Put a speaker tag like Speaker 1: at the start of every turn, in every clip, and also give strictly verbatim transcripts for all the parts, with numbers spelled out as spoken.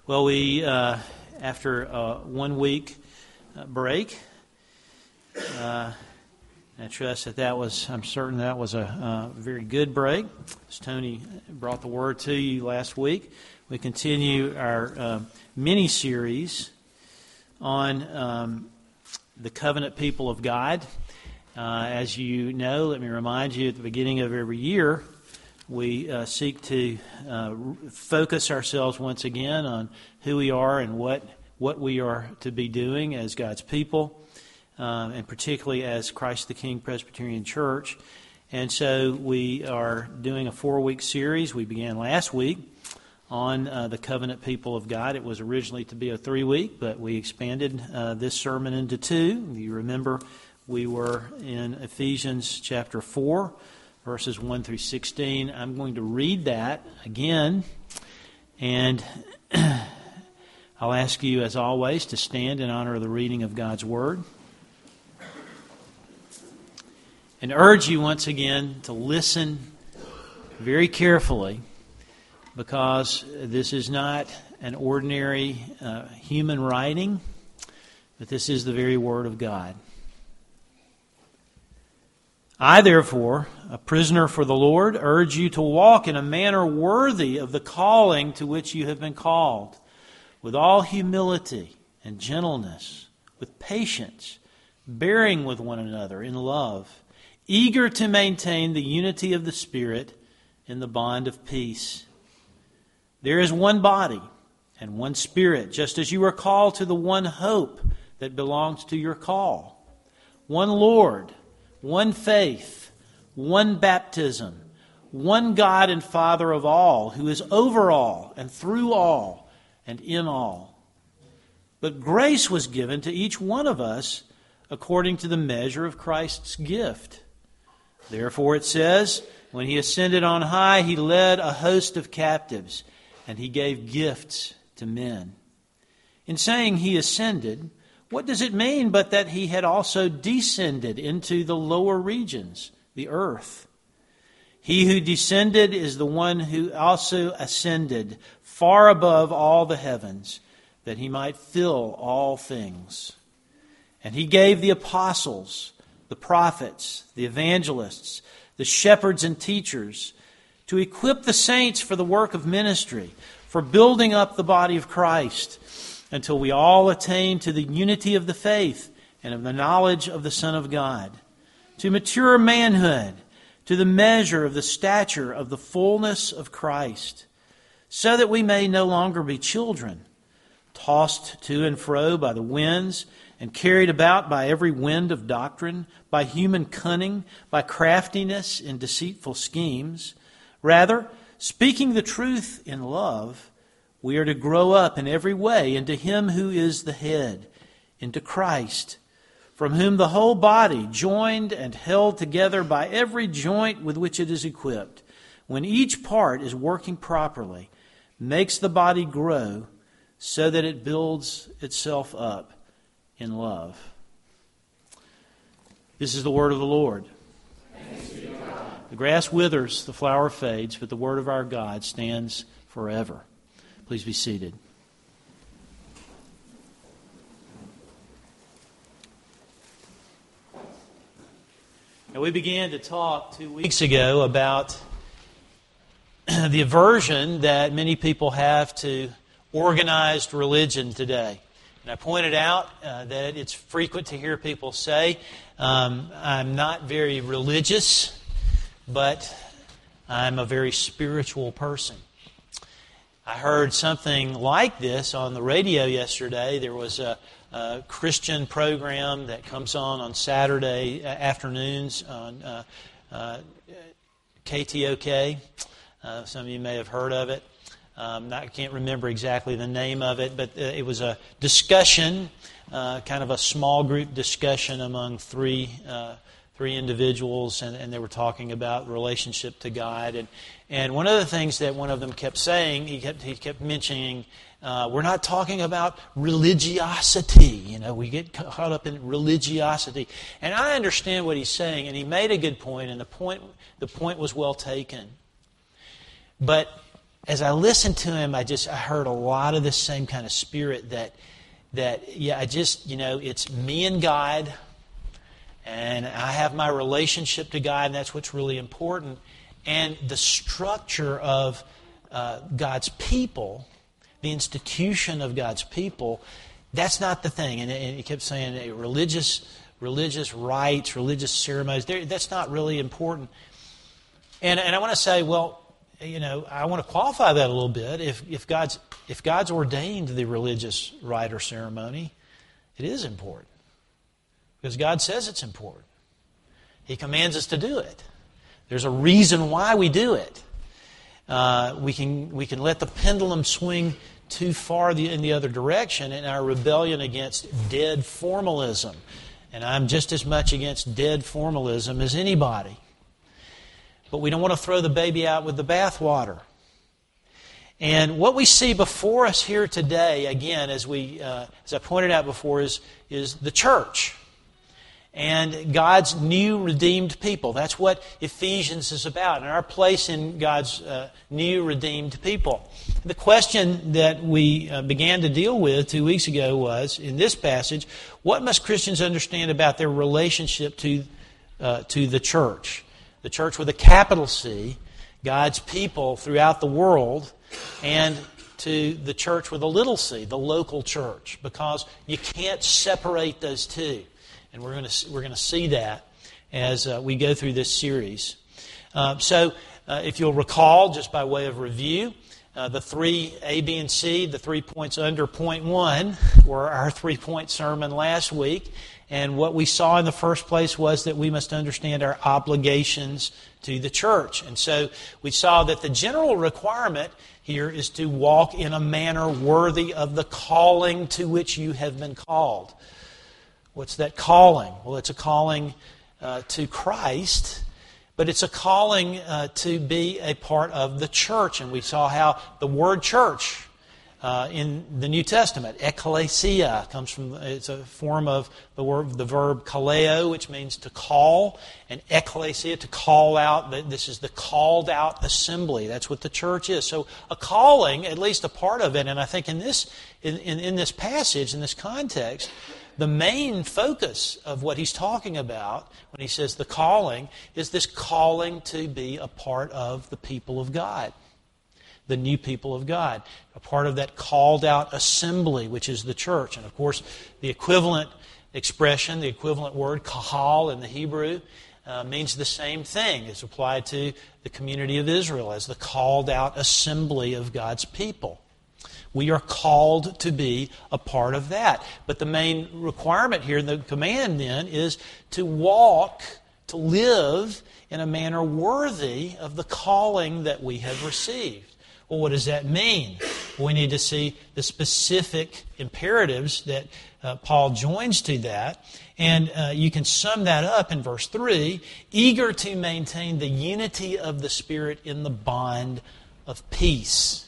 Speaker 1: Well, we, uh, after a one-week uh, break, uh, I trust that that was, I'm certain that was a uh, very good break. As Tony brought the word to you last week, we continue our uh, mini-series on um, the covenant people of God. Uh, as you know, let me remind you, at the beginning of every year, we uh, seek to uh, focus ourselves once again on who we are and what what we are to be doing as God's people, uh, and particularly as Christ the King Presbyterian Church. And so we are doing a four-week series. We began last week on uh, the covenant people of God. It was originally to be a three-week, but we expanded uh, this sermon into two. You remember we were in Ephesians chapter four, verses one through sixteen. I'm going to read that again, and I'll ask you, as always, to stand in honor of the reading of God's Word, and urge you once again to listen very carefully, because this is not an ordinary uh, human writing, but this is the very Word of God. I, therefore, a prisoner for the Lord, urge you to walk in a manner worthy of the calling to which you have been called, with all humility and gentleness, with patience, bearing with one another in love, eager to maintain the unity of the Spirit in the bond of peace. There is one body and one Spirit, just as you are called to the one hope that belongs to your call, one Lord, one faith, one baptism, one God and Father of all, who is over all and through all and in all. But grace was given to each one of us according to the measure of Christ's gift. Therefore it says, when he ascended on high, he led a host of captives, and he gave gifts to men. In saying he ascended, what does it mean but that he had also descended into the lower regions, the earth? He who descended is the one who also ascended far above all the heavens, that he might fill all things. And he gave the apostles, the prophets, the evangelists, the shepherds and teachers, to equip the saints for the work of ministry, for building up the body of Christ, until we all attain to the unity of the faith and of the knowledge of the Son of God, to mature manhood, to the measure of the stature of the fullness of Christ, so that we may no longer be children, tossed to and fro by the winds and carried about by every wind of doctrine, by human cunning, by craftiness in deceitful schemes. Rather, speaking the truth in love, we are to grow up in every way into Him who is the head, into Christ, from whom the whole body, joined and held together by every joint with which it is equipped, when each part is working properly, makes the body grow so that it builds itself up in love. This is the word of the Lord.
Speaker 2: Thanks be to God.
Speaker 1: The grass withers, the flower fades, but the word of our God stands forever. Please be seated. Now, we began to talk two weeks ago about the aversion that many people have to organized religion today. And I pointed out uh, that it's frequent to hear people say, um, I'm not very religious, but I'm a very spiritual person. I heard something like this on the radio yesterday. There was a, a Christian program that comes on on Saturday afternoons on uh, uh, K T O K. Uh, some of you may have heard of it. Um, I can't remember exactly the name of it, but uh, it was a discussion, uh, kind of a small group discussion among three uh, three individuals, and, and they were talking about relationship to God. And and one of the things that one of them kept saying, he kept he kept mentioning, uh, we're not talking about religiosity. You know, we get caught up in religiosity. And I understand what he's saying, and he made a good point, and the point the point was well taken. But as I listened to him, I just I heard a lot of this same kind of spirit that that yeah, I just, you know, it's me and God, and I have my relationship to God, and that's what's really important. And the structure of uh, God's people, the institution of God's people, that's not the thing. And, and he kept saying hey, religious religious rites, religious ceremonies, that's not really important. And and I want to say, well, you know, I want to qualify that a little bit. If if God's if God's ordained the religious rite or ceremony, it is important. Because God says it's important. He commands us to do it. There's a reason why we do it. Uh, we can we can let the pendulum swing too far the, in the other direction in our rebellion against dead formalism. And I'm just as much against dead formalism as anybody. But we don't want to throw the baby out with the bathwater. And what we see before us here today, again, as we uh, as I pointed out before, is is the church. And God's new redeemed people. That's what Ephesians is about, and our place in God's uh, new redeemed people. The question that we uh, began to deal with two weeks ago was, in this passage, what must Christians understand about their relationship to uh, to the church? The church with a capital C, God's people throughout the world, and to the church with a little c, the local church, because you can't separate those two. And we're going to we're going to see that as uh, we go through this series. Uh, so, uh, if you'll recall, just by way of review, uh, the three A, B, and C, the three points under point one, were our three-point sermon last week. And what we saw in the first place was that we must understand our obligations to the church. And so we saw that the general requirement here is to walk in a manner worthy of the calling to which you have been called. What's that calling? Well, it's a calling uh, to Christ, but it's a calling uh, to be a part of the church. And we saw how the word church uh, in the New Testament, ekklesia, comes from, it's a form of the word, the verb kaleo, which means to call, and ekklesia, to call out. This is the called out assembly. That's what the church is. So a calling, at least a part of it, and I think in this in, in, in this passage, in this context, the main focus of what he's talking about when he says the calling is this calling to be a part of the people of God, the new people of God, a part of that called out assembly, which is the church. And of course, the equivalent expression, the equivalent word, kahal in the Hebrew, uh, means the same thing. It's applied to the community of Israel as the called out assembly of God's people. We are called to be a part of that. But the main requirement here, the command then, is to walk, to live in a manner worthy of the calling that we have received. Well, what does that mean? We need to see the specific imperatives that uh, Paul joins to that. And uh, you can sum that up in verse three, eager to maintain the unity of the Spirit in the bond of peace.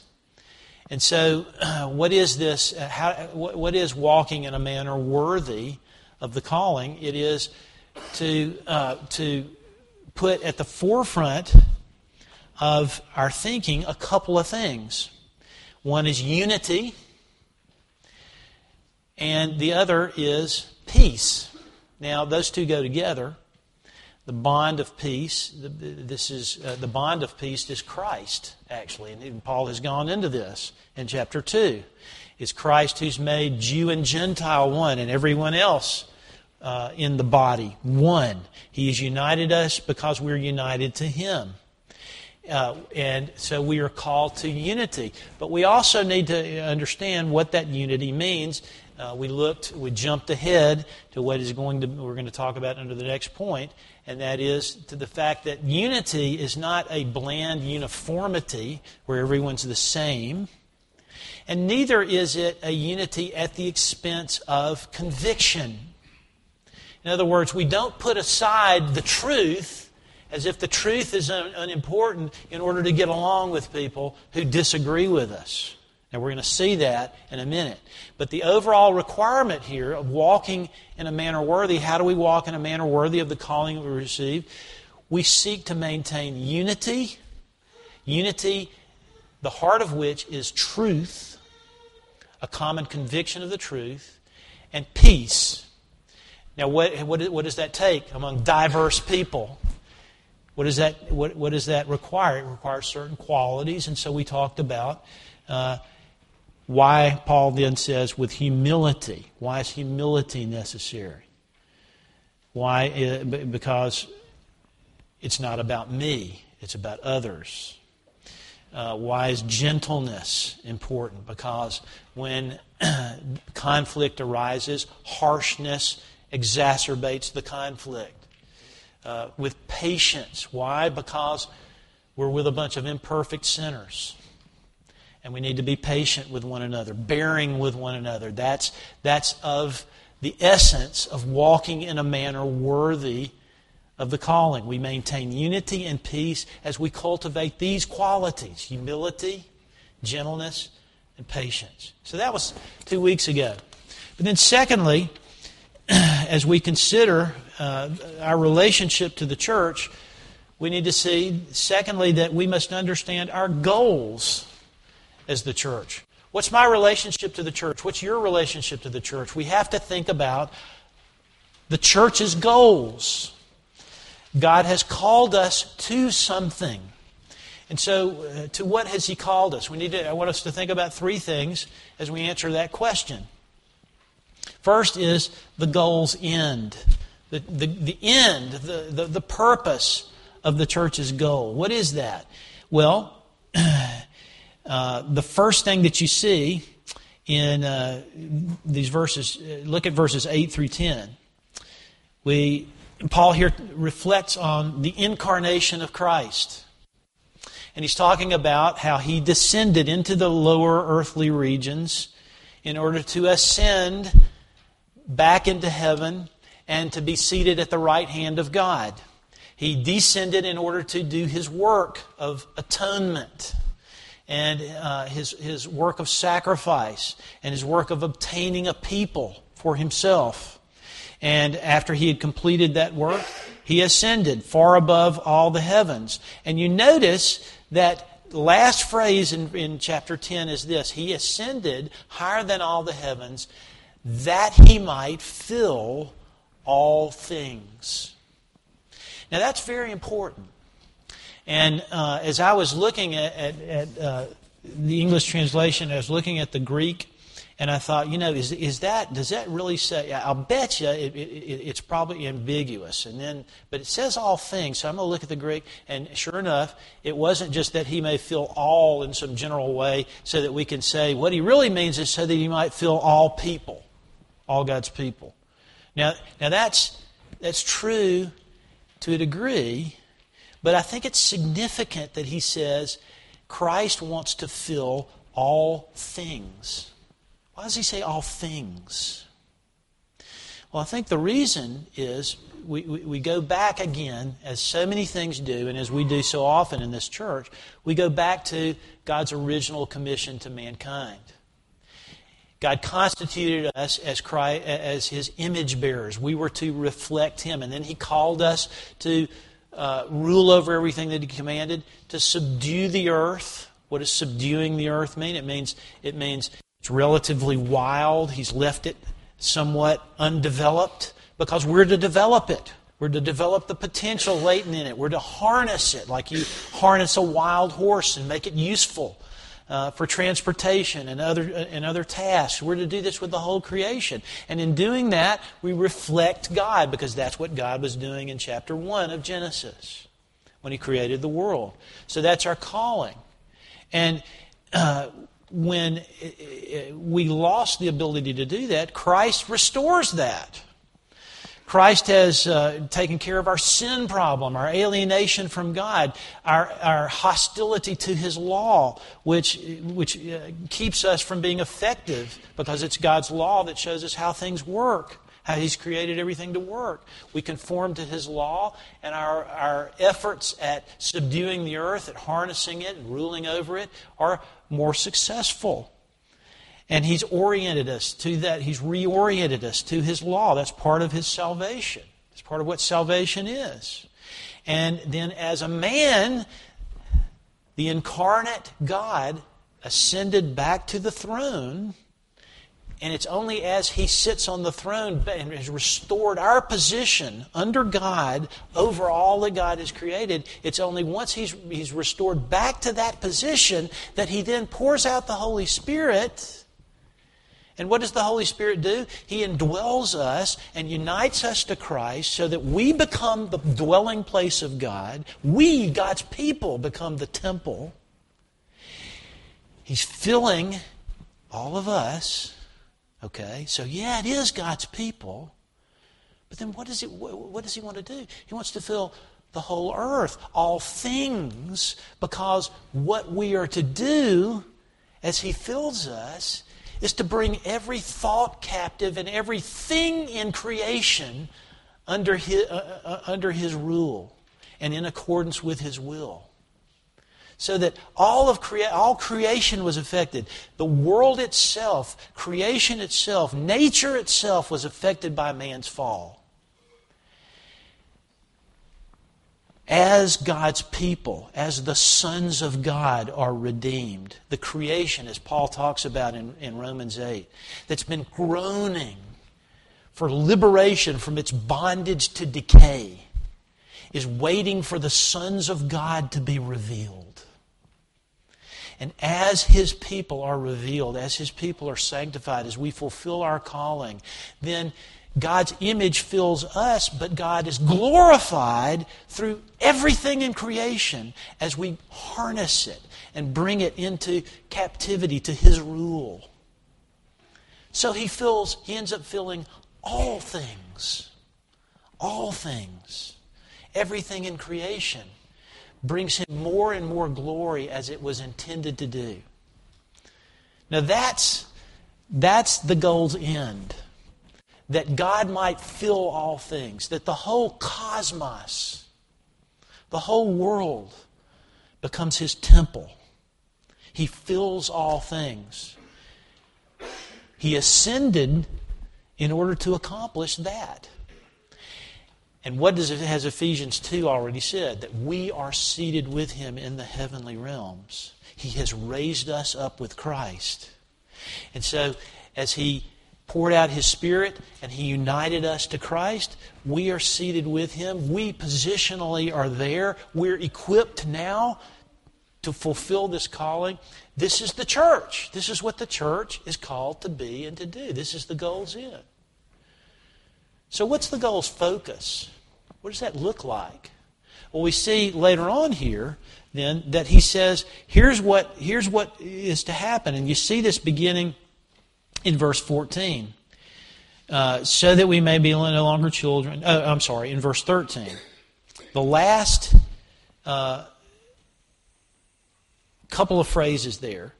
Speaker 1: And so, uh, what is this? Uh, how, what, what is walking in a manner worthy of the calling? It is to uh, to put at the forefront of our thinking a couple of things. One is unity, and the other is peace. Now, those two go together. The bond of peace, this is uh, the bond of peace is Christ, actually. And even Paul has gone into this in chapter two. It's Christ who's made Jew and Gentile one, and everyone else uh, in the body one. He has united us because we're united to Him. Uh, and so we are called to unity. But we also need to understand what that unity means. Uh, we looked, we jumped ahead to what is going to we're going to talk about under the next point, and that is to the fact that unity is not a bland uniformity where everyone's the same, and neither is it a unity at the expense of conviction. In other words, we don't put aside the truth as if the truth is un- unimportant in order to get along with people who disagree with us. Now, we're going to see that in a minute. But the overall requirement here of walking in a manner worthy, how do we walk in a manner worthy of the calling that we receive? We seek to maintain unity, unity the heart of which is truth, a common conviction of the truth, and peace. Now, what, what, what does that take among diverse people? What does that, what, what does that require? It requires certain qualities, and so we talked about uh, why Paul then says with humility. Why is humility necessary? Why? Because it's not about me, it's about others. Uh, why is gentleness important? Because when conflict arises, harshness exacerbates the conflict. Uh, with patience. Why? Because we're with a bunch of imperfect sinners. And we need to be patient with one another, bearing with one another. That's, that's of the essence of walking in a manner worthy of the calling. We maintain unity and peace as we cultivate these qualities: humility, gentleness, and patience. So that was two weeks ago. But then secondly, as we consider uh, our relationship to the church, we need to see, secondly, that we must understand our goals as the church. What's my relationship to the church? What's your relationship to the church? We have to think about the church's goals. God has called us to something. And so, uh, to what has He called us? We need to, I want us to think about three things as we answer that question. First is the goal's end. The, the, the end, the, the, the purpose of the church's goal. What is that? Well, uh, the first thing that you see in uh, these verses, look at verses eight through ten. We, Paul here reflects on the incarnation of Christ. And he's talking about how He descended into the lower earthly regions in order to ascend back into heaven and to be seated at the right hand of God. He descended in order to do His work of atonement and uh, his, his work of sacrifice and His work of obtaining a people for Himself. And after He had completed that work, He ascended far above all the heavens. And you notice that last phrase in, in chapter ten is this: He ascended higher than all the heavens, that He might fill all things. Now that's very important. And uh, as I was looking at, at, at uh, the English translation, I was looking at the Greek, and I thought, you know, is is that does that really say? I'll bet you it, it, it's probably ambiguous. And then, but it says all things. So I'm going to look at the Greek, and sure enough, it wasn't just that He may fill all in some general way, so that we can say what He really means is so that He might fill all people. All God's people. Now, now that's that's true to a degree, but I think it's significant that he says Christ wants to fill all things. Why does he say all things? Well, I think the reason is we, we, we go back again, as so many things do, and as we do so often in this church, we go back to God's original commission to mankind. God constituted us as Christ, as His image bearers. We were to reflect Him. And then He called us to uh, rule over everything that He commanded, to subdue the earth. What does subduing the earth mean? It means it means it's relatively wild. He's left it somewhat undeveloped because we're to develop it. We're to develop the potential latent in it. We're to harness it like you harness a wild horse and make it useful. Uh, for transportation and other and other tasks. We're to do this with the whole creation. And in doing that, we reflect God, because that's what God was doing in chapter one of Genesis when He created the world. So that's our calling. And uh, when we lost the ability to do that, Christ restores that. Christ has uh, taken care of our sin problem, our alienation from God, our, our hostility to His law, which, which uh, keeps us from being effective, because it's God's law that shows us how things work, how He's created everything to work. We conform to His law, and our, our efforts at subduing the earth, at harnessing it and ruling over it, are more successful. And He's oriented us to that. He's reoriented us to His law. That's part of His salvation. It's part of what salvation is. And then as a man, The incarnate God ascended back to the throne, and it's only as He sits on the throne and has restored our position under God over all that God has created, it's only once He's, he's restored back to that position that He then pours out the Holy Spirit. And what does the Holy Spirit do? He indwells us and unites us to Christ so that we become the dwelling place of God. We, God's people, become the temple. He's filling all of us. Okay, so yeah, it is God's people. But then what does, it, what does He want to do? He wants to fill the whole earth, all things, because what we are to do as He fills us is to bring every thought captive and everything in creation under His, uh, uh, under His rule and in accordance with His will. So that all of crea- all creation was affected. The world itself, creation itself, nature itself was affected by man's fall. As God's people, as the sons of God are redeemed, the creation, as Paul talks about in, in Romans eight, that's been groaning for liberation from its bondage to decay, is waiting for the sons of God to be revealed. And as His people are revealed, as His people are sanctified, as we fulfill our calling, then God's image fills us, but God is glorified through everything in creation as we harness it and bring it into captivity to His rule. So He fills, He ends up filling all things. All things. Everything in creation brings Him more and more glory as it was intended to do. Now that's, that's the goal's end. That God might fill all things. That the whole cosmos, the whole world, becomes His temple. He fills all things. He ascended in order to accomplish that. And what does it, has Ephesians two already said? That we are seated with Him in the heavenly realms. He has raised us up with Christ. And so, as He poured out His Spirit and He united us to Christ, we are seated with Him. We positionally are there. We're equipped now to fulfill this calling. This is the church. This is what the church is called to be and to do. This is the goal's end. So what's the goal's focus? What does that look like? Well, we see later on here then that He says, here's what, here's what is to happen. And you see this beginning in verse fourteen. Uh, so that we may be no longer children. Uh, I'm sorry, in verse thirteen. The last uh, couple of phrases there.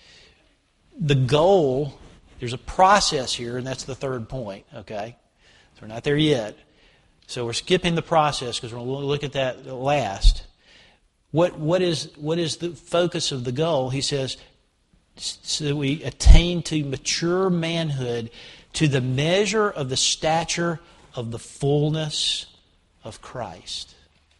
Speaker 1: The goal, there's a process here, and that's the third point, okay? So we're not there yet. So we're skipping the process because we're going to look at that last. What, what, is, what is the focus of the goal? He says, so that we attain to mature manhood, to the measure of the stature of the fullness of Christ.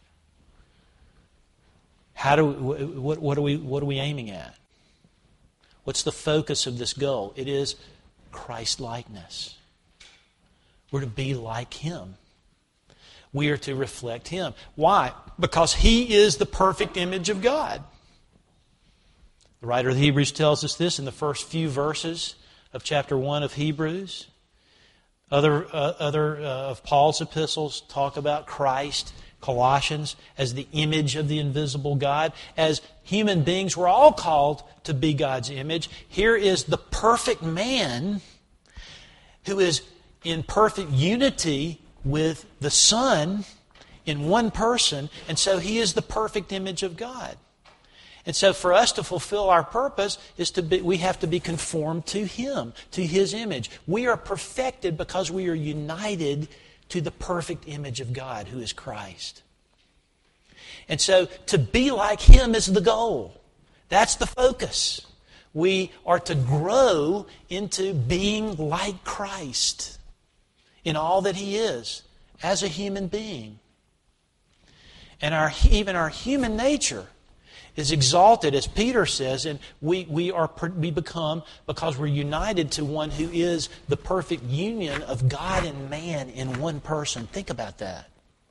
Speaker 1: How do we, what, what are we what are we aiming at? What's the focus of this goal? It is Christ-likeness. We're to be like Him. We are to reflect Him. Why? Because He is the perfect image of God. The writer of the Hebrews tells us this in the first few verses of chapter one of Hebrews. Other, uh, other uh, of Paul's epistles talk about Christ, Colossians, as the image of the invisible God. As human beings, we're all called to be God's image. Here is the perfect man who is in perfect unity with the Son in one person, and so He is the perfect image of God. And so for us to fulfill our purpose is to be, we have to be conformed to Him, to His image. We are perfected because we are united to the perfect image of God, who is Christ. And so to be like Him is the goal. That's the focus. We are to grow into being like Christ in all that He is as a human being. And our even our human nature is exalted, as Peter says, and we, we, are, we become, because we're united to one who is the perfect union of God and man in one person. Think about that.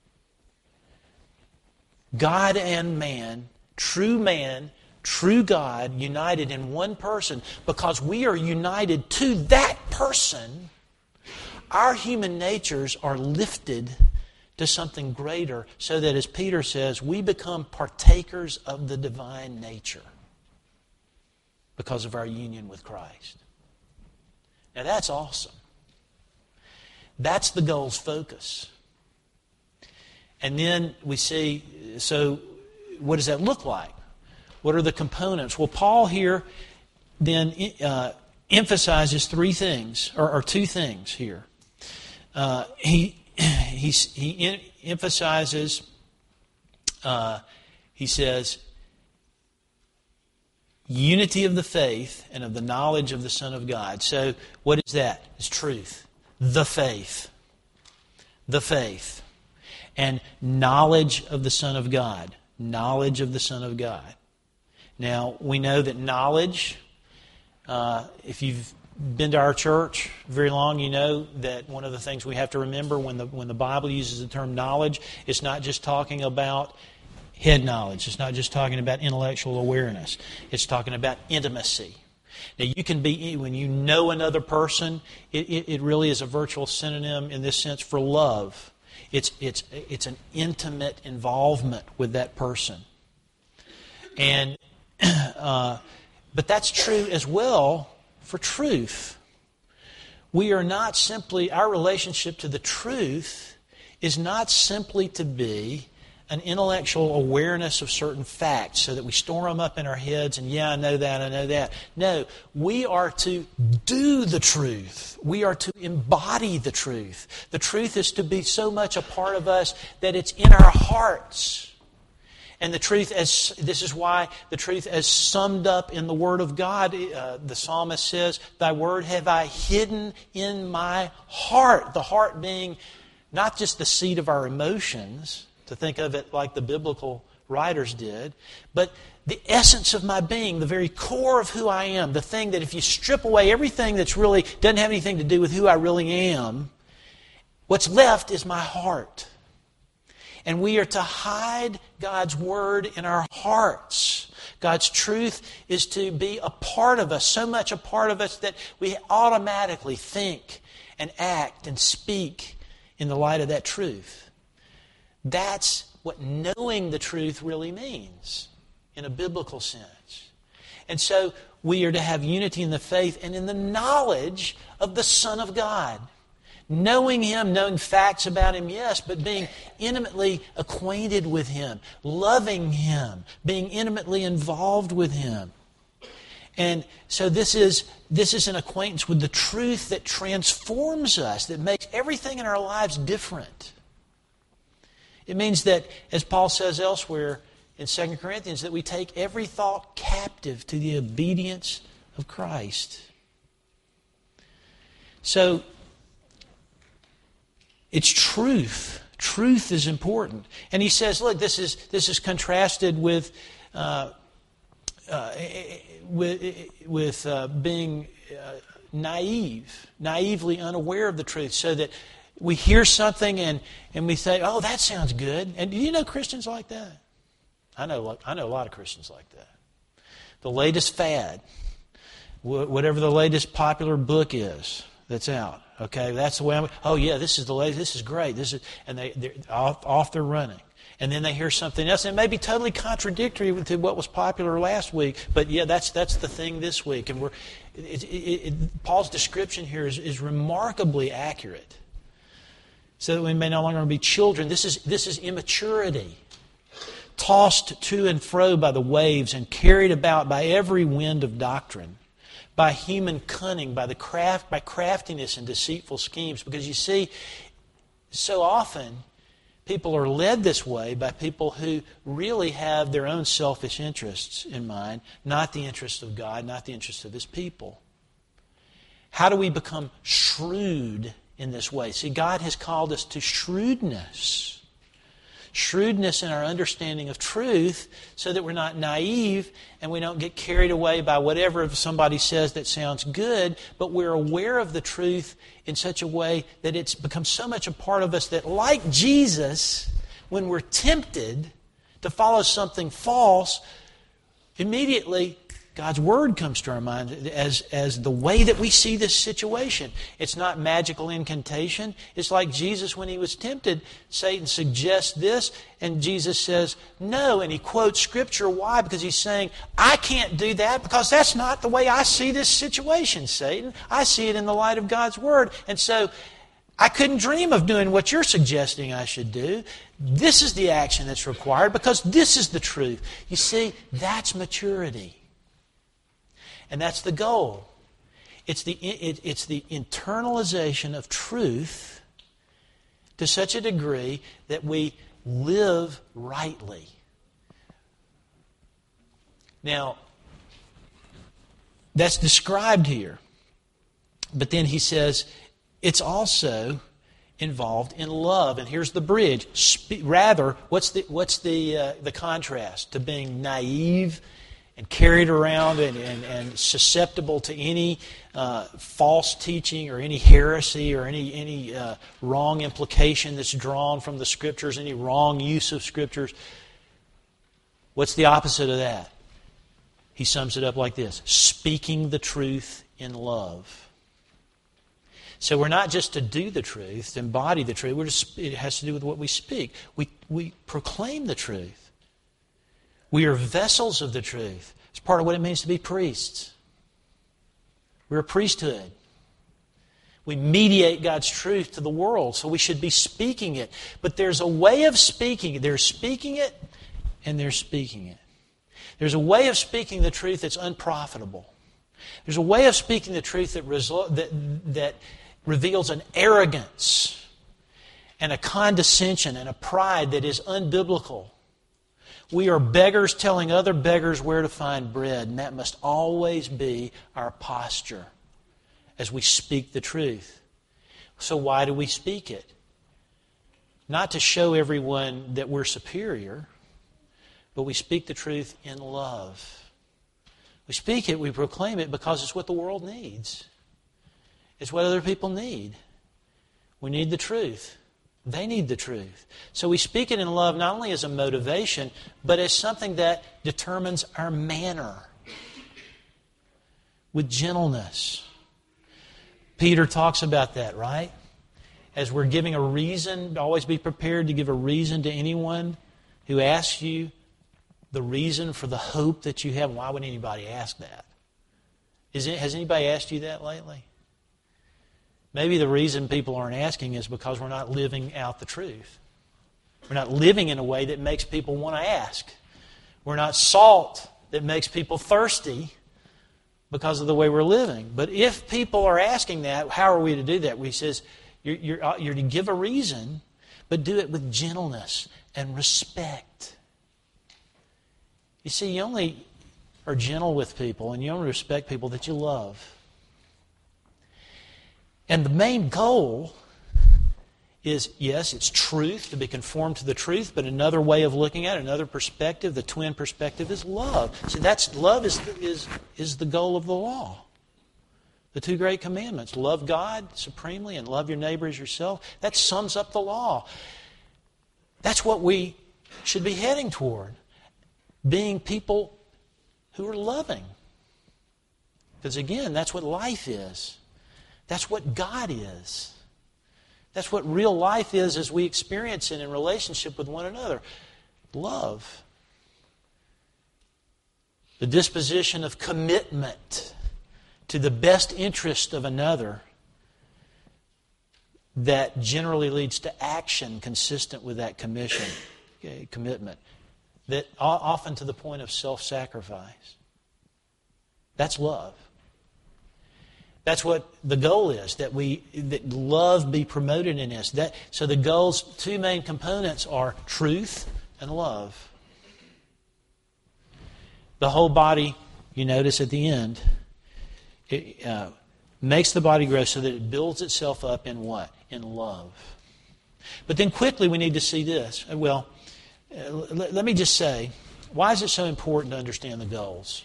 Speaker 1: God and man, true man, true God, united in one person. Because we are united to that person, our human natures are lifted to something greater, so that, as Peter says, we become partakers of the divine nature because of our union with Christ. Now that's awesome. That's the goal's focus. And then we see, so what does that look like? What are the components? Well, Paul here then uh, emphasizes three things, or, or two things here. Uh, he he he emphasizes. Uh, he says, unity of the faith and of the knowledge of the Son of God. So, what is that? It's truth, the faith, the faith, and knowledge of the Son of God. Knowledge of the Son of God. Now, we know that knowledge, uh, if you've been to our church very long, you know that one of the things we have to remember when the when the Bible uses the term knowledge, it's not just talking about head knowledge. It's not just talking about intellectual awareness. It's talking about intimacy. Now, you can be, when you know another person, it, it, it really is a virtual synonym in this sense for love. It's it's it's an intimate involvement with that person. And uh, but that's true as well for truth. We are not simply, our relationship to the truth is not simply to be an intellectual awareness of certain facts so that we store them up in our heads and, yeah, I know that, I know that. No, we are to do the truth. We are to embody the truth. The truth is to be so much a part of us that it's in our hearts. And the truth, as this is why the truth as summed up in the Word of God, uh, the psalmist says, Thy word have I hidden in my heart. The heart being not just the seat of our emotions, to think of it like the biblical writers did, but the essence of my being, the very core of who I am, the thing that if you strip away everything that's really doesn't have anything to do with who I really am, what's left is my heart. And we are to hide God's Word in our hearts. God's truth is to be a part of us, so much a part of us that we automatically think and act and speak in the light of that truth. That's what knowing the truth really means in a biblical sense. And so we are to have unity in the faith and in the knowledge of the Son of God. Knowing Him, knowing facts about Him, yes, but being intimately acquainted with Him, loving Him, being intimately involved with Him. And so this is this is an acquaintance with the truth that transforms us, that makes everything in our lives different. It means that, as Paul says elsewhere in Second Corinthians, that we take every thought captive to the obedience of Christ. So, it's truth. Truth is important. And he says, look, this is this is contrasted with uh, uh, with, with uh, being uh, naive, naively unaware of the truth, so that we hear something and, and we say, oh, that sounds good. And do you know Christians like that? I know I know a lot of Christians like that. The latest fad, whatever the latest popular book is that's out. Okay, that's the way I'm. Oh yeah, this is the latest. This is great. This is, and they they're off, off they're running. And then they hear something else, and it may be totally contradictory to what was popular last week. But yeah, that's that's the thing this week. And we're it, it, it, Paul's description here is, is remarkably accurate. So that we may no longer be children. This is this is immaturity, tossed to and fro by the waves and carried about by every wind of doctrine. By human cunning, by the craft, by craftiness and deceitful schemes. Because you see, so often people are led this way by people who really have their own selfish interests in mind, not the interests of God, not the interests of His people. How do we become shrewd in this way? See, God has called us to shrewdness. shrewdness in our understanding of truth so that we're not naive and we don't get carried away by whatever somebody says that sounds good, but we're aware of the truth in such a way that it's become so much a part of us that, like Jesus, when we're tempted to follow something false, immediately God's Word comes to our mind as, as the way that we see this situation. It's not magical incantation. It's like Jesus when He was tempted. Satan suggests this, and Jesus says, no. And He quotes Scripture. Why? Because He's saying, I can't do that because that's not the way I see this situation, Satan. I see it in the light of God's Word. And so, I couldn't dream of doing what you're suggesting I should do. This is the action that's required because this is the truth. You see, that's maturity. And that's the goal. It's the, it, it's the internalization of truth to such a degree that we live rightly. Now, that's described here. But then he says it's also involved in love. And here's the bridge. Spe- rather, what's the, what's the, uh, the contrast to being naive and carried around and, and, and susceptible to any uh, false teaching or any heresy or any, any uh, wrong implication that's drawn from the Scriptures, any wrong use of Scriptures? What's the opposite of that? He sums it up like this: speaking the truth in love. So we're not just to do the truth, to embody the truth. We're just, it has to do with what we speak. We, we proclaim the truth. We are vessels of the truth. It's part of what it means to be priests. We're a priesthood. We mediate God's truth to the world, so we should be speaking it. But there's a way of speaking it. There's speaking it, and there's speaking it. There's a way of speaking the truth that's unprofitable. There's a way of speaking the truth that, result, that, that reveals an arrogance and a condescension and a pride that is unbiblical. We are beggars telling other beggars where to find bread, and that must always be our posture as we speak the truth. So why do we speak it? Not to show everyone that we're superior, but we speak the truth in love. We speak it, we proclaim it because it's what the world needs. It's what other people need. We need the truth. They need the truth. So we speak it in love not only as a motivation, but as something that determines our manner. With gentleness. Peter talks about that, right? As we're giving a reason, always be prepared to give a reason to anyone who asks you the reason for the hope that you have. Why would anybody ask that? Is it, has anybody asked you that lately? Maybe the reason people aren't asking is because we're not living out the truth. We're not living in a way that makes people want to ask. We're not salt that makes people thirsty because of the way we're living. But if people are asking that, how are we to do that? We says you're, you're, you're to give a reason, but do it with gentleness and respect. You see, you only are gentle with people and you only respect people that you love. And the main goal is, yes, it's truth, to be conformed to the truth, but another way of looking at it, another perspective, the twin perspective, is love. So that's love is is is the goal of the law. The two great commandments: love God supremely and love your neighbor as yourself. That sums up the law. That's what we should be heading toward, being people who are loving. Because again, that's what life is. That's what God is. That's what real life is as we experience it in relationship with one another. Love. The disposition of commitment to the best interest of another that generally leads to action consistent with that commission, okay, commitment. That often to the point of self-sacrifice. That's love. That's what the goal is, that we that love be promoted in us. That, so the goal's two main components are truth and love. The whole body, you notice at the end, it uh, makes the body grow so that it builds itself up in what? In love. But then quickly we need to see this. Well, uh, let, let me just say, why is it so important to understand the goals?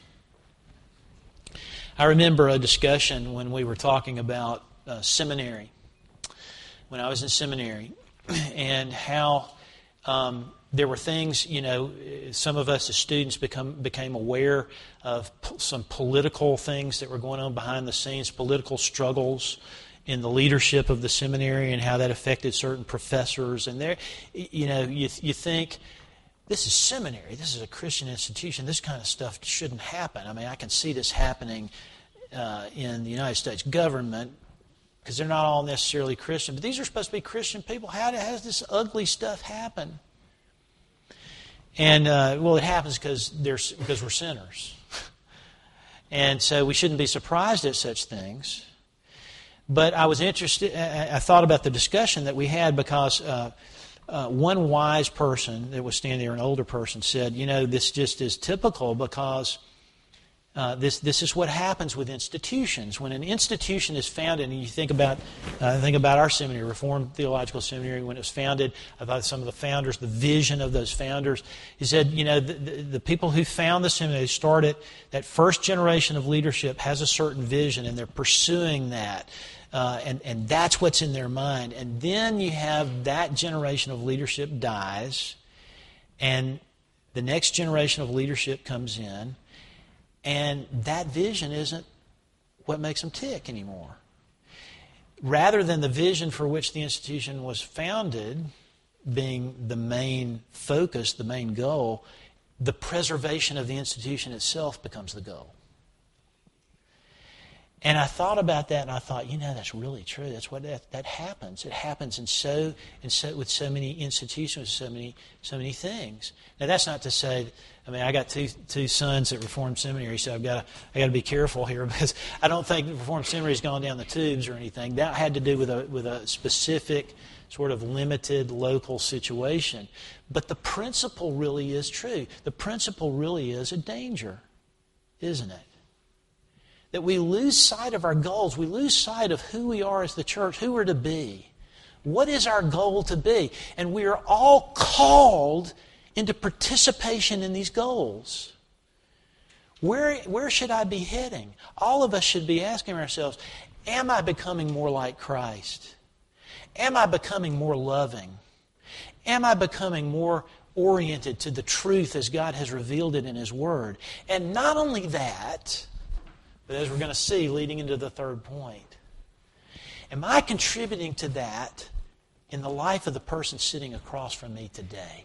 Speaker 1: I remember a discussion when we were talking about uh, seminary, when I was in seminary, and how um, there were things, you know, some of us as students become became aware of p- some political things that were going on behind the scenes, political struggles in the leadership of the seminary and how that affected certain professors. And there, you know, you you think, this is seminary, this is a Christian institution, this kind of stuff shouldn't happen. I mean, I can see this happening uh, in the United States government, because they're not all necessarily Christian, but these are supposed to be Christian people. How does this ugly stuff happen? And, uh, well, it happens because there's because we're sinners. And so we shouldn't be surprised at such things. But I was interested, I thought about the discussion that we had because uh, uh, one wise person that was standing there, an older person, said, you know, this just is typical because Uh, this this is what happens with institutions. When an institution is founded, and you think about uh, think about our seminary, Reformed Theological Seminary, when it was founded, about some of the founders, the vision of those founders. He said, you know, the, the, the people who found the seminary started, that first generation of leadership has a certain vision, and they're pursuing that. Uh, and, and that's what's in their mind. And then you have that generation of leadership dies, and the next generation of leadership comes in, and that vision isn't what makes them tick anymore. Rather than the vision for which the institution was founded being the main focus, the main goal, the preservation of the institution itself becomes the goal. And I thought about that, and I thought, you know, that's really true. That's what that, that happens. It happens in so in so with so many institutions, so many so many things. Now, that's not to say. I mean, I got two two sons at Reformed Seminary, so I've got to I got to be careful here because I don't think Reformed Seminary has gone down the tubes or anything. That had to do with a with a specific sort of limited local situation. But the principle really is true. The principle really is a danger, isn't it? That we lose sight of our goals. We lose sight of who we are as the church, who we're to be. What is our goal to be? And we are all called into participation in these goals. Where, where should I be heading? All of us should be asking ourselves, am I becoming more like Christ? Am I becoming more loving? Am I becoming more oriented to the truth as God has revealed it in His Word? And not only that, but as we're going to see leading into the third point, am I contributing to that in the life of the person sitting across from me today?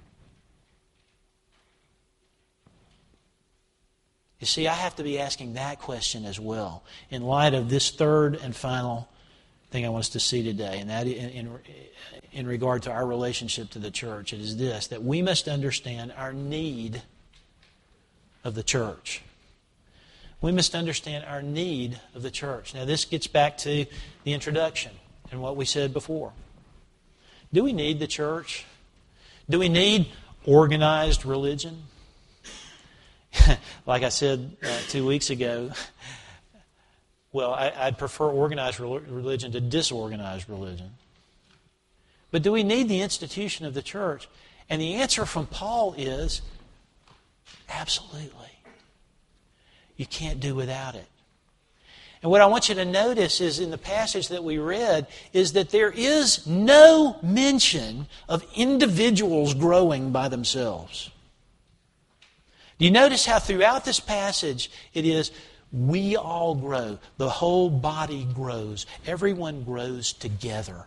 Speaker 1: You see, I have to be asking that question as well in light of this third and final thing I want us to see today, and that in, in, in regard to our relationship to the church. It is this, that we must understand our need of the church. We must understand our need of the church. Now, this gets back to the introduction and what we said before. Do we need the church? Do we need organized religion? Like I said uh, two weeks ago, well, I, I'd prefer organized religion to disorganized religion. But do we need the institution of the church? And the answer from Paul is absolutely. You can't do without it. And what I want you to notice is in the passage that we read is that there is no mention of individuals growing by themselves. Do you notice how throughout this passage it is, we all grow. The whole body grows. Everyone grows together.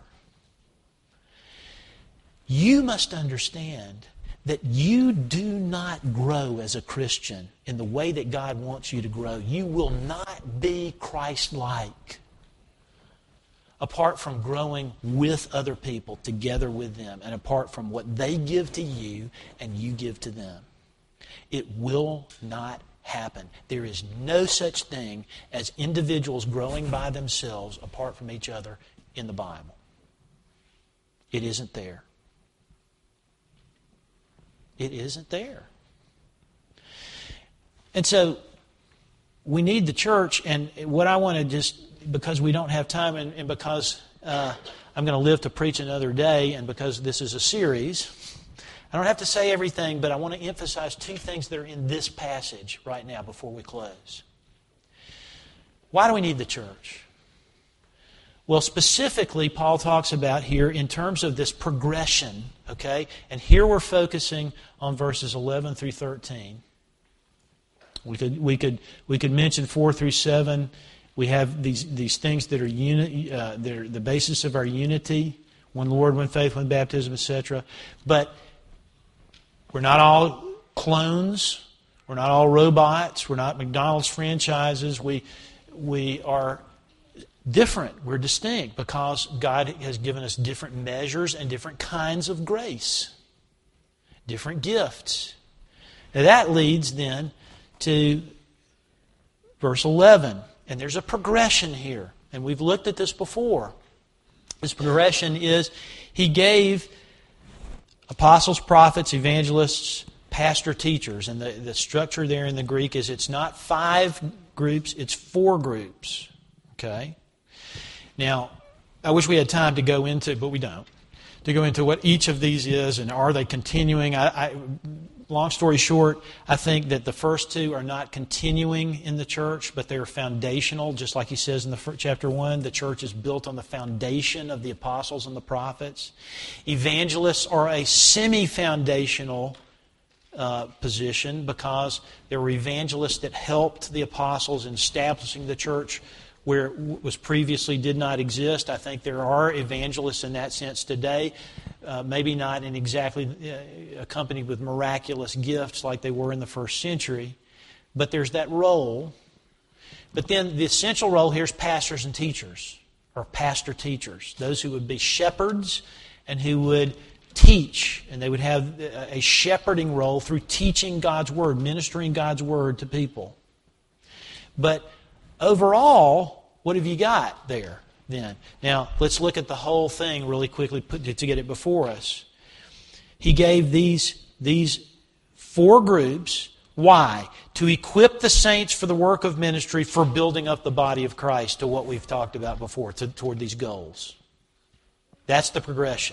Speaker 1: You must understand that you do not grow as a Christian in the way that God wants you to grow. You will not be Christ-like apart from growing with other people, together with them, and apart from what they give to you and you give to them. It will not happen. There is no such thing as individuals growing by themselves apart from each other in the Bible. It isn't there. It isn't there. And so we need the church, and what I want to just, because we don't have time and, and because uh, I'm going to live to preach another day, and because this is a series, I don't have to say everything, but I want to emphasize two things that are in this passage right now before we close. Why do we need the church? Well, specifically, Paul talks about here in terms of this progression, okay? And here we're focusing on verses eleven through thirteen. We could we could we could mention four through seven. We have these these things that are uni, uh, they're the basis of our unity: one Lord, one faith, one baptism, et cetera. But we're not all clones. We're not all robots. We're not McDonald's franchises. We we are different. We're distinct because God has given us different measures and different kinds of grace, different gifts. Now that leads then to verse eleven. And there's a progression here. And we've looked at this before. This progression is He gave apostles, prophets, evangelists, pastor, teachers. And the, the structure there in the Greek is it's not five groups, it's four groups. Okay? Now, I wish we had time to go into, but we don't, to go into what each of these is and are they continuing. I, I, long story short, I think that the first two are not continuing in the church, but they're foundational. Just like he says in the first, chapter one, the church is built on the foundation of the apostles and the prophets. Evangelists are a semi-foundational uh, position because there were evangelists that helped the apostles in establishing the church where it was previously did not exist. I think there are evangelists in that sense today, uh, maybe not in exactly uh, accompanied with miraculous gifts like they were in the first century, but there's that role. But then the essential role here is pastors and teachers, or pastor-teachers, those who would be shepherds and who would teach, and they would have a shepherding role through teaching God's Word, ministering God's Word to people. But overall, what have you got there then? Now, let's look at the whole thing really quickly to get it before us. He gave these, these four groups. Why? To equip the saints for the work of ministry, for building up the body of Christ to what we've talked about before, to, toward these goals. That's the progression.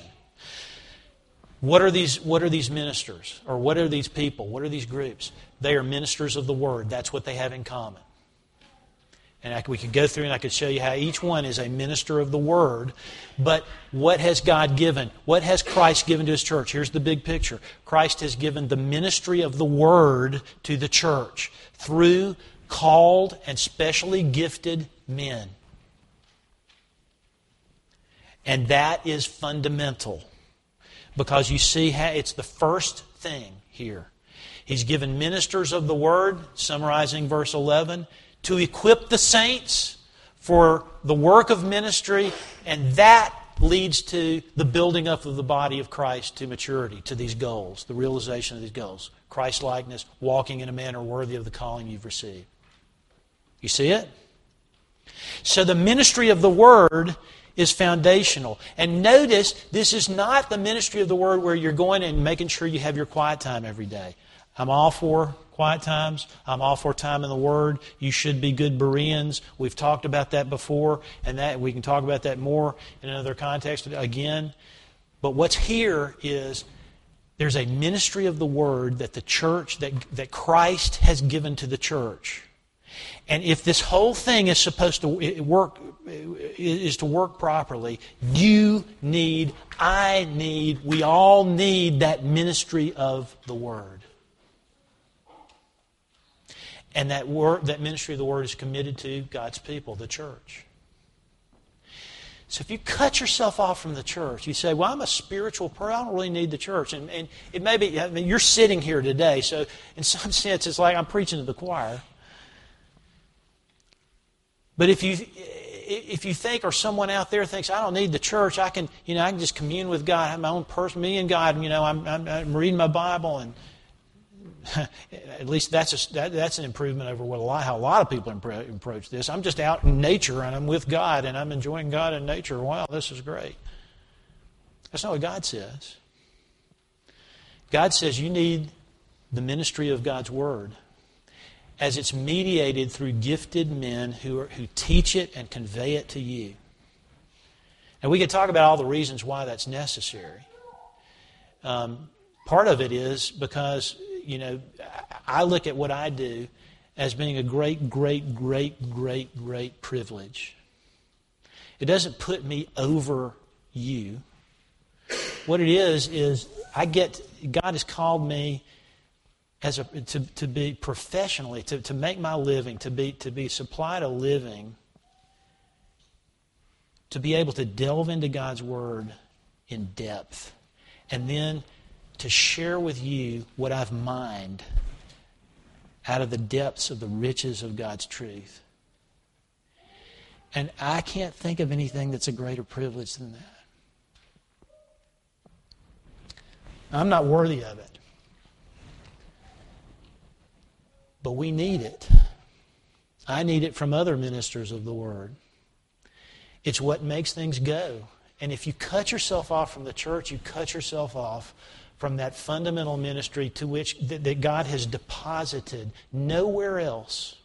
Speaker 1: What are these, what are these ministers? Or what are these people? What are these groups? They are ministers of the Word. That's what they have in common. And I, we could go through and I could show you how each one is a minister of the Word. But what has God given? What has Christ given to His church? Here's the big picture. Christ has given the ministry of the Word to the church through called and specially gifted men. And that is fundamental. Because you see how it's the first thing here. He's given ministers of the Word, summarizing verse eleven, to equip the saints for the work of ministry, and that leads to the building up of the body of Christ to maturity, to these goals, the realization of these goals. Christ-likeness, walking in a manner worthy of the calling you've received. You see it? So the ministry of the Word is foundational. And notice, this is not the ministry of the Word where you're going and making sure you have your quiet time every day. I'm all for quiet times. I'm all for time in the Word. You should be good Bereans. We've talked about that before, and that we can talk about that more in another context again. But what's here is there's a ministry of the Word that the church, that, that Christ has given to the church. And if this whole thing is supposed to work, is to work properly, you need, I need, we all need that ministry of the Word. And that word, that ministry of the Word is committed to God's people, the church. So if you cut yourself off from the church, you say, well, I'm a spiritual person, I don't really need the church. And, and it may be, I mean, you're sitting here today, so in some sense it's like I'm preaching to the choir. But if you if you think, or someone out there thinks, I don't need the church, I can, you know, I can just commune with God, I have my own person, me and God, you know, I'm, I'm, I'm reading my Bible, and at least that's a, that, that's an improvement over what a lot, how a lot of people approach this. I'm just out in nature and I'm with God and I'm enjoying God in nature. Wow, this is great. That's not what God says. God says you need the ministry of God's Word as it's mediated through gifted men who are, who teach it and convey it to you. And we could talk about all the reasons why that's necessary. Um, part of it is because, you know, I look at what I do as being a great, great, great, great, great privilege. It doesn't put me over you. What it is, is I get, God has called me as a, to, to be professionally, to, to make my living, to be, to be supplied a living, to be able to delve into God's Word in depth, and then to share with you what I've mined out of the depths of the riches of God's truth. And I can't think of anything that's a greater privilege than that. I'm not worthy of it. But we need it. I need it from other ministers of the Word. It's what makes things go. And if you cut yourself off from the church, you cut yourself off from that fundamental ministry to which that, that God has deposited nowhere else.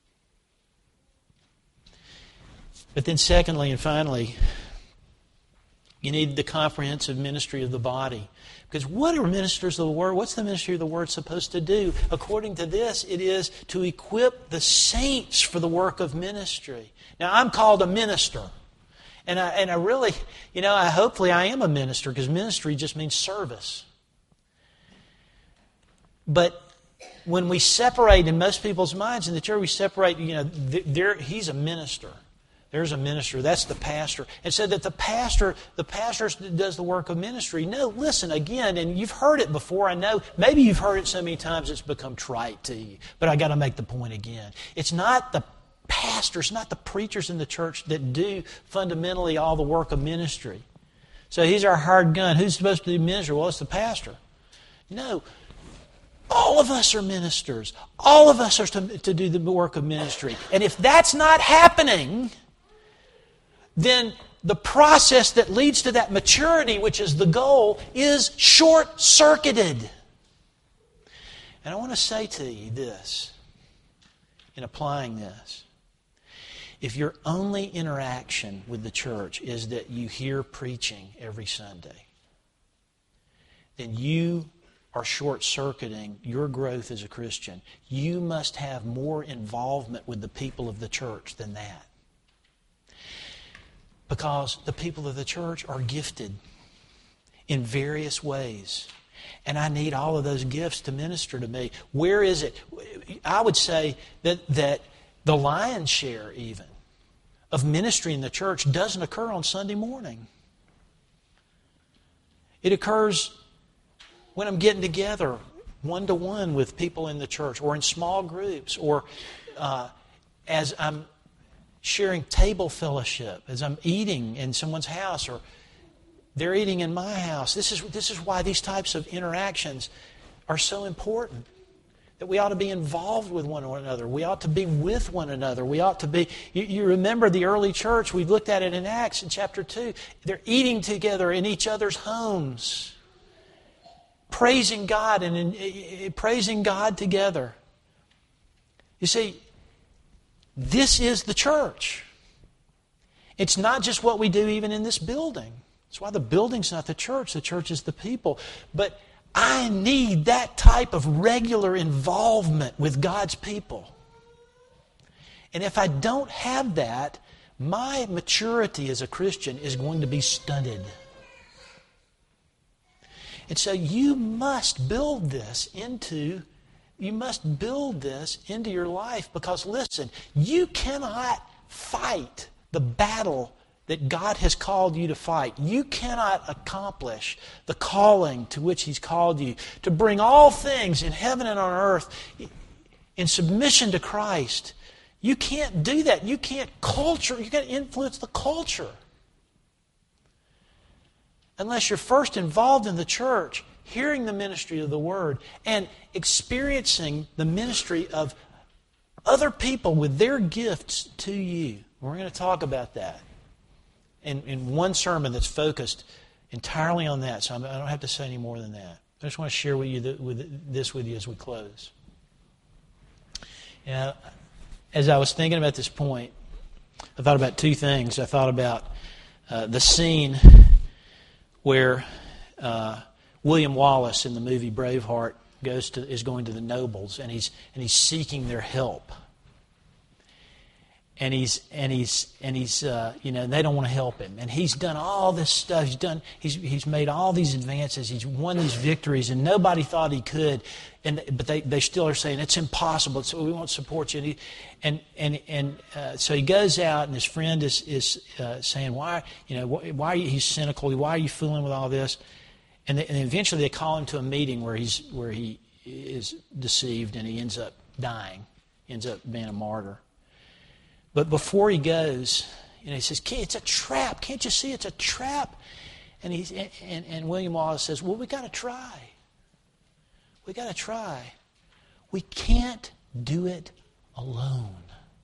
Speaker 1: But then secondly and finally, you need the comprehensive ministry of the body. Because what are ministers of the Word? What's the ministry of the Word supposed to do? According to this, it is to equip the saints for the work of ministry. Now, I'm called a minister. And I, and I really, you know, I hopefully I am a minister, because ministry just means service. But when we separate, in most people's minds in the church, we separate, you know, there, he's a minister. There's a minister. That's the pastor. And said that the pastor, the pastor does the work of ministry. No, listen, again, and you've heard it before, I know. Maybe you've heard it so many times it's become trite to you. But I got to make the point again. It's not the pastors, not the preachers in the church that do fundamentally all the work of ministry. So he's our hired gun. Who's supposed to do ministry? Well, it's the pastor. No. All of us are ministers. All of us are to, to do the work of ministry. And if that's not happening, then the process that leads to that maturity, which is the goal, is short-circuited. And I want to say to you this, in applying this. If your only interaction with the church is that you hear preaching every Sunday, then you are short-circuiting your growth as a Christian. You must have more involvement with the people of the church than that. Because the people of the church are gifted in various ways. And I need all of those gifts to minister to me. Where is it? I would say that, that the lion's share even of ministry in the church doesn't occur on Sunday morning. It occurs when I'm getting together one-to-one with people in the church, or in small groups, or uh, as I'm sharing table fellowship, as I'm eating in someone's house, or they're eating in my house. This is, this is why these types of interactions are so important. That we ought to be involved with one another. We ought to be with one another. We ought to be... You, you remember the early church, we looked at it in Acts in chapter two. They're eating together in each other's homes. Praising God and in, in, praising God together. You see, this is the church. It's not just what we do even in this building. That's why the building's not the church. The church is the people. But I need that type of regular involvement with God's people. And if I don't have that, my maturity as a Christian is going to be stunted. And so you must build this into, you must build this into your life, because listen, you cannot fight the battle that God has called you to fight. You cannot accomplish the calling to which He's called you, to bring all things in heaven and on earth in submission to Christ. You can't do that. You can't culture, you can't influence the culture unless you're first involved in the church, hearing the ministry of the Word, and experiencing the ministry of other people with their gifts to you. We're going to talk about that in, in one sermon that's focused entirely on that, so I'm, I don't have to say any more than that. I just want to share with you the, with this with you as we close. Now, as I was thinking about this point, I thought about two things. I thought about uh, the scene where uh, William Wallace in the movie Braveheart goes to is going to the nobles, and he's and he's seeking their help. And he's and he's and he's uh, you know they don't want to help him, and he's done all this stuff. He's done he's he's made all these advances. He's won these victories, and nobody thought he could. And but they, they still are saying it's impossible. So we won't support you. And he, and and, and uh, so he goes out, and his friend is is uh, saying, why you know why, why are you, he's cynical? Why are you fooling with all this? And, they, and eventually they call him to a meeting where he's where he is deceived, and he ends up dying, ends up being a martyr. But before he goes, you know, he says, "It's a trap. Can't you see it's a trap?" And he's and, and William Wallace says, "Well, we got to try. We got to try. We can't do it alone."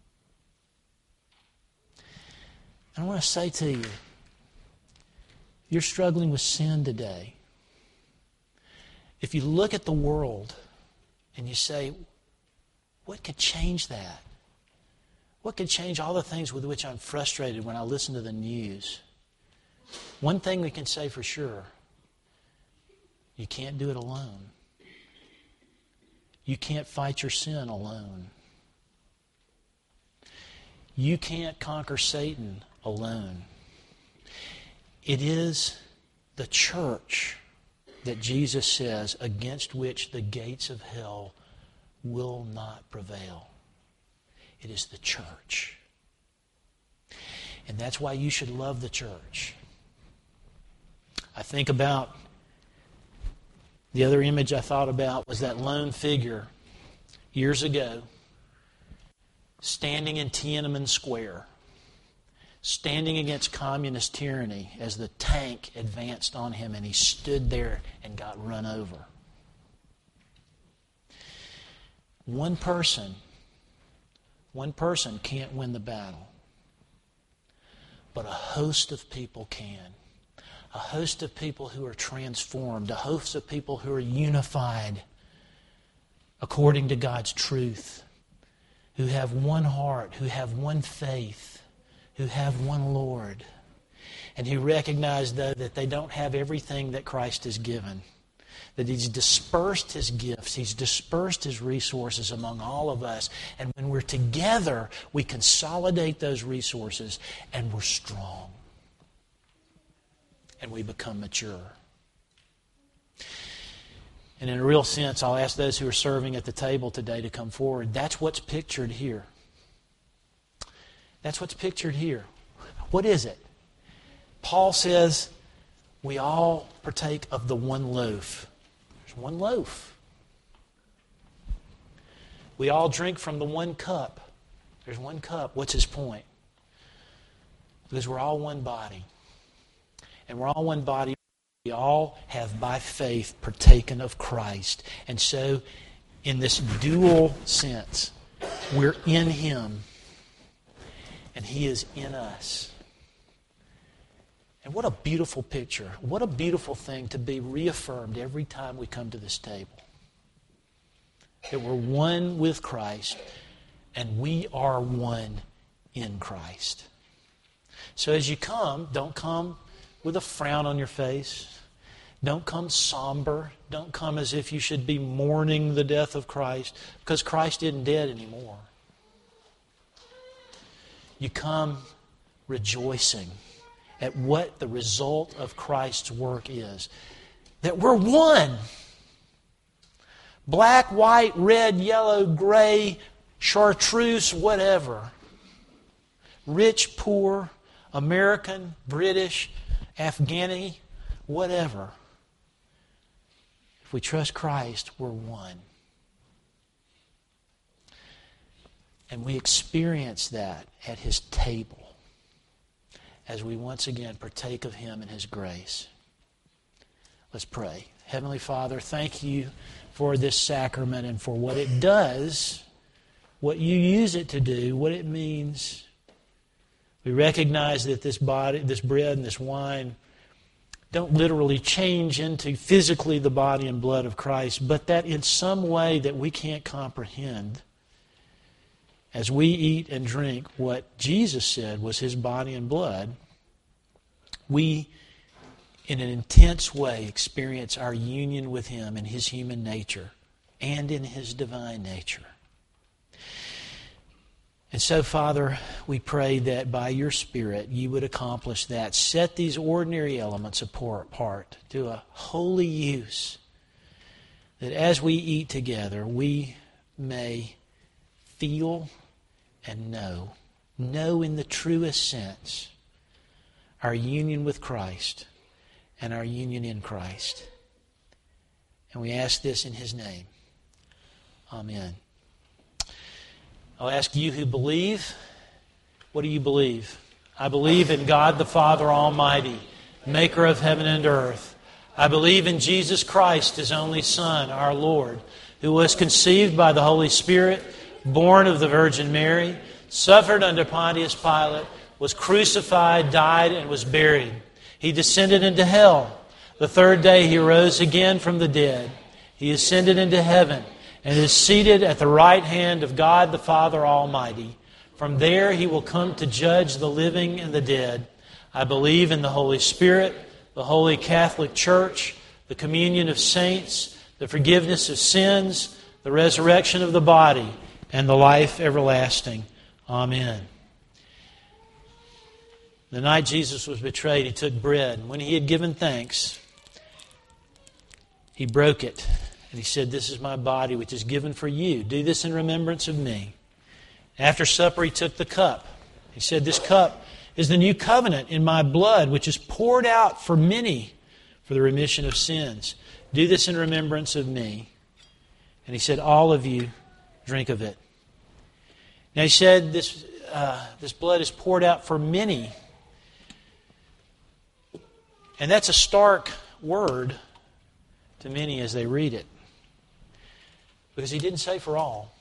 Speaker 1: And I want to say to you, you're struggling with sin today. If you look at the world and you say, "What could change that? What could change all the things with which I'm frustrated when I listen to the news?" One thing we can say for sure, you can't do it alone. You can't fight your sin alone. You can't conquer Satan alone. It is the church that Jesus says against which the gates of hell will not prevail. It is the church. And that's why you should love the church. I think about, the other image I thought about was that lone figure years ago standing in Tiananmen Square, standing against communist tyranny as the tank advanced on him, and he stood there and got run over. One person One person can't win the battle, but a host of people can. A host of people who are transformed, a host of people who are unified according to God's truth, who have one heart, who have one faith, who have one Lord, and who recognize, though, that they don't have everything that Christ has given. That He's dispersed His gifts, He's dispersed His resources among all of us. And when we're together, we consolidate those resources and we're strong. And we become mature. And in a real sense, I'll ask those who are serving at the table today to come forward. That's what's pictured here. That's what's pictured here. What is it? Paul says we all partake of the one loaf. One loaf. We all drink from the one cup. There's one cup. What's his point? Because we're all one body. And we're all one body. We all have, by faith, partaken of Christ. And so, in this dual sense, we're in Him, and He is in us. And what a beautiful picture. What a beautiful thing to be reaffirmed every time we come to this table. That we're one with Christ and we are one in Christ. So as you come, don't come with a frown on your face. Don't come somber. Don't come as if you should be mourning the death of Christ, because Christ isn't dead anymore. You come rejoicing at what the result of Christ's work is. That we're one. Black, white, red, yellow, gray, chartreuse, whatever. Rich, poor, American, British, Afghani, whatever. If we trust Christ, we're one. And we experience that at His table as we once again partake of Him and His grace. Let's pray. Heavenly Father, thank You for this sacrament and for what it does, what You use it to do, what it means. We recognize that this body, this bread and this wine don't literally change into physically the body and blood of Christ, but that in some way that we can't comprehend, as we eat and drink what Jesus said was His body and blood, we in an intense way experience our union with Him in His human nature and in His divine nature. And so, Father, we pray that by your Spirit you would accomplish that. Set these ordinary elements apart to a holy use, that as we eat together, we may feel and know, know in the truest sense, our union with Christ and our union in Christ. And we ask this in His name. Amen. I'll ask you who believe, what do you believe? I believe in God the Father Almighty, maker of heaven and earth. I believe in Jesus Christ, His only Son, our Lord, who was conceived by the Holy Spirit, born of the Virgin Mary, suffered under Pontius Pilate, was crucified, died, and was buried. He descended into hell. The third day He rose again from the dead. He ascended into heaven and is seated at the right hand of God the Father Almighty. From there He will come to judge the living and the dead. I believe in the Holy Spirit, the Holy Catholic Church, the communion of saints, the forgiveness of sins, the resurrection of the body, and the life everlasting. Amen. The night Jesus was betrayed, He took bread, and when He had given thanks, He broke it. And He said, "This is my body, which is given for you. Do this in remembrance of me." After supper, He took the cup. He said, "This cup is the new covenant in my blood, which is poured out for many for the remission of sins. Do this in remembrance of me." And He said, "All of you drink of it." Now He said, this, uh, this blood is poured out for many. And that's a stark word to many as they read it, because He didn't say for all.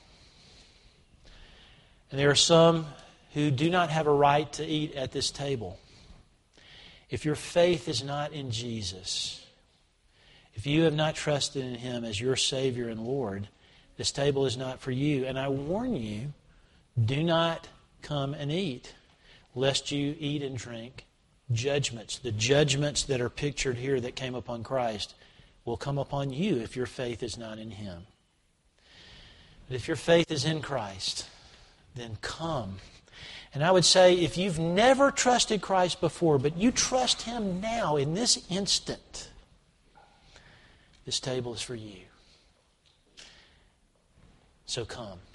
Speaker 1: And there are some who do not have a right to eat at this table. If your faith is not in Jesus, if you have not trusted in Him as your Savior and Lord, this table is not for you. And I warn you, do not come and eat, lest you eat and drink judgments. The judgments that are pictured here that came upon Christ will come upon you if your faith is not in Him. But if your faith is in Christ, then come. And I would say, if you've never trusted Christ before, but you trust Him now in this instant, this table is for you. So come.